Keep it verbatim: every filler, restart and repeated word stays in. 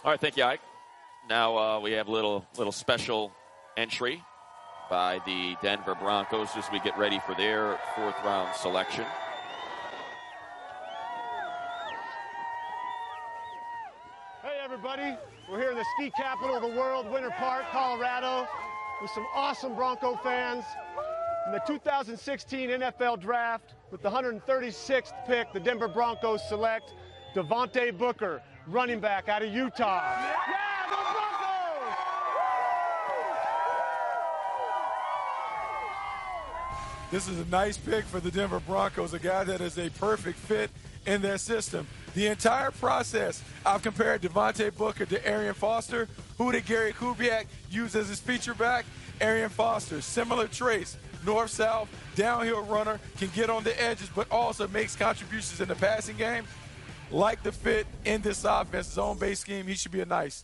All right, thank you, Ike. Now uh, we have a little little special entry by the Denver Broncos as we get ready for their fourth round selection. Hey everybody, we're here in the ski capital of the world, Winter Park, Colorado, with some awesome Bronco fans. In the two thousand sixteen N F L Draft, with the one hundred thirty-sixth pick, the Denver Broncos select Devontae Booker, running back out of Utah. Yeah, go Broncos! This is a nice pick for the Denver Broncos, a guy that is a perfect fit in their system. The entire process, I've compared Devontae Booker to Arian Foster. Who did Gary Kubiak use as his feature back? Arian Foster, similar traits, north-south, downhill runner, can get on the edges, but also makes contributions in the passing game. Like the fit in this offense, zone-based scheme, he should be a nice.